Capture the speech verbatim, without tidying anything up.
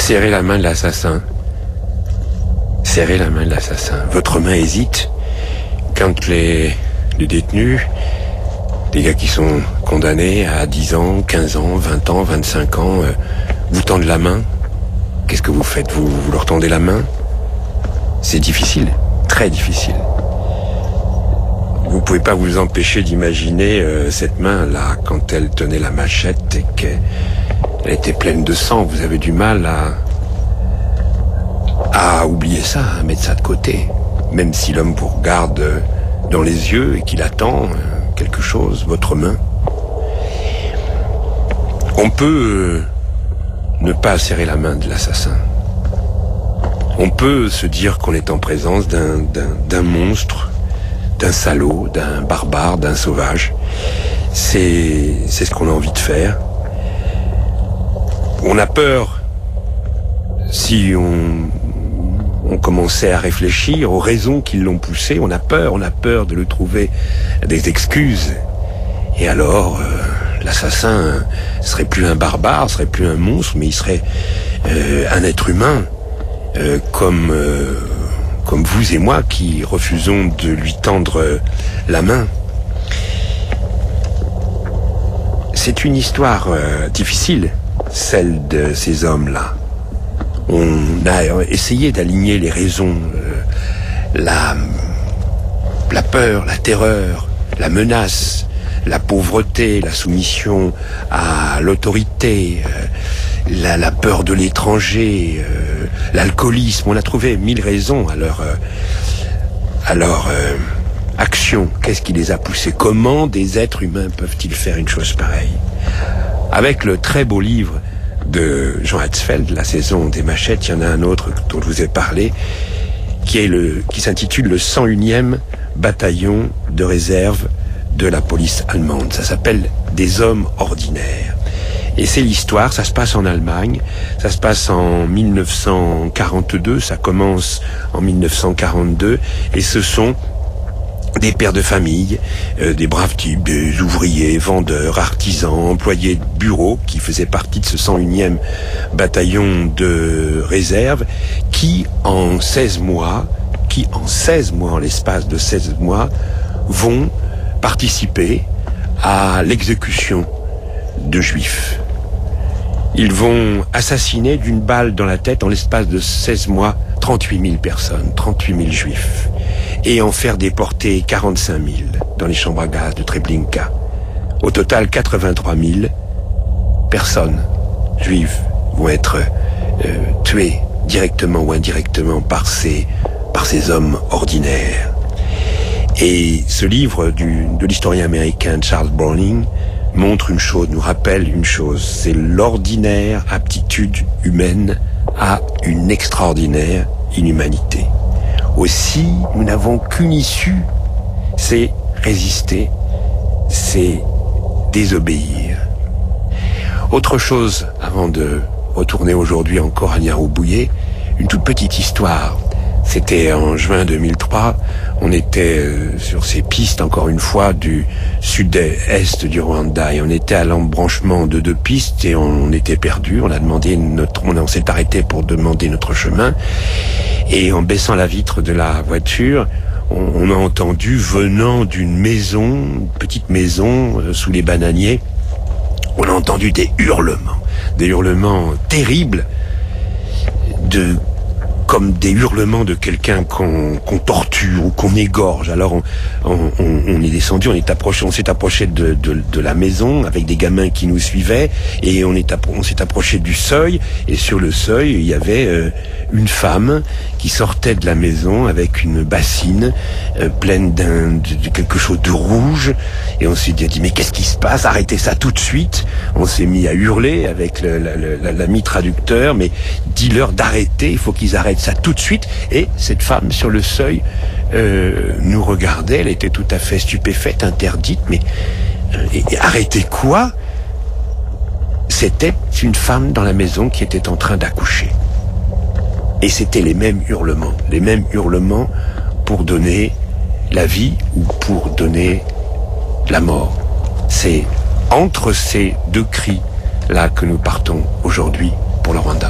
Serrez la main de l'assassin. Serrez la main de l'assassin. Votre main hésite quand les, les détenus, les gars qui sont condamnés à dix ans, quinze ans, vingt ans, vingt-cinq ans, euh, vous tendent la main. Qu'est-ce que vous faites? vous, vous leur tendez la main? C'est difficile, très difficile. Vous pouvez pas vous empêcher d'imaginer euh, cette main-là, quand elle tenait la machette et qu'elle était pleine de sang. Vous avez du mal à, à oublier ça, à mettre ça de côté. Même si l'homme vous regarde dans les yeux et qu'il attend euh, quelque chose, votre main. On peut euh, ne pas serrer la main de l'assassin. On peut se dire qu'on est en présence d'un, d'un, d'un monstre, d'un salaud, d'un barbare, d'un sauvage. C'est, c'est ce qu'on a envie de faire. On a peur, si on, on commençait à réfléchir aux raisons qui l'ont poussé, on a peur, on a peur de le trouver des excuses. Et alors, euh, l'assassin serait plus un barbare, serait plus un monstre, mais il serait euh, un être humain, euh, comme... Euh, comme vous et moi qui refusons de lui tendre la main. C'est une histoire euh, difficile, celle de ces hommes-là. On a essayé d'aligner les raisons, euh, la, la peur, la terreur, la menace, la pauvreté, la soumission à l'autorité, euh, la, la peur de l'étranger, euh, l'alcoolisme. On a trouvé mille raisons à leur, euh, à leur euh, action. Qu'est-ce qui les a poussés? Comment des êtres humains peuvent-ils faire une chose pareille? Avec le très beau livre de Jean Hatzfeld, La saison des machettes, il y en a un autre dont je vous ai parlé, qui est le, qui s'intitule le cent unième bataillon de réserve de la police allemande. Ça s'appelle Des hommes ordinaires. Et c'est l'histoire, ça se passe en Allemagne, ça se passe en mille neuf cent quarante-deux, ça commence en mille neuf cent quarante-deux, et ce sont des pères de famille, euh, des braves types, des ouvriers, vendeurs, artisans, employés de bureau, qui faisaient partie de ce cent unième bataillon de réserve, qui en seize mois, qui en seize mois, en l'espace de seize mois, vont participer à l'exécution de juifs. Ils vont assassiner d'une balle dans la tête en l'espace de seize mois trente-huit mille personnes, trente-huit mille juifs, et en faire déporter quarante-cinq mille dans les chambres à gaz de Treblinka. Au total, quatre-vingt-trois mille personnes juives vont être euh, tuées directement ou indirectement par ces, par ces hommes ordinaires. Et ce livre du, de l'historien américain Charles Browning montre une chose, nous rappelle une chose, c'est l'ordinaire aptitude humaine à une extraordinaire inhumanité. Aussi, nous n'avons qu'une issue, c'est résister, c'est désobéir. Autre chose, avant de retourner aujourd'hui encore à Niarou-Bouillet, une toute petite histoire. C'était en juin deux mille trois, on était euh, sur ces pistes, encore une fois, du sud-est du Rwanda, et on était à l'embranchement de deux pistes et on était perdu. On a demandé notre, on, on s'est arrêté pour demander notre chemin, et en baissant la vitre de la voiture, on, on a entendu, venant d'une maison, une petite maison euh, sous les bananiers, on a entendu des hurlements, des hurlements terribles, de comme des hurlements de quelqu'un qu'on, qu'on torture ou qu'on égorge. Alors on, on, on est descendu, on est approché, on s'est approché de, de, de la maison avec des gamins qui nous suivaient, et on, est, on s'est approché du seuil, et sur le seuil il y avait euh, une femme qui sortait de la maison avec une bassine euh, pleine d'un, de, de quelque chose de rouge, et on s'est dit mais qu'est-ce qui se passe? Arrêtez ça tout de suite. On s'est mis à hurler avec le, la, la, l'ami traducteur, mais dis-leur d'arrêter, il faut qu'ils arrêtent ça tout de suite. Et cette femme sur le seuil euh, nous regardait, elle était tout à fait stupéfaite, interdite, mais euh, et, et arrêtez quoi? C'était une femme dans la maison qui était en train d'accoucher. Et c'était les mêmes hurlements, les mêmes hurlements pour donner la vie ou pour donner la mort. C'est entre ces deux cris là que nous partons aujourd'hui pour le Rwanda.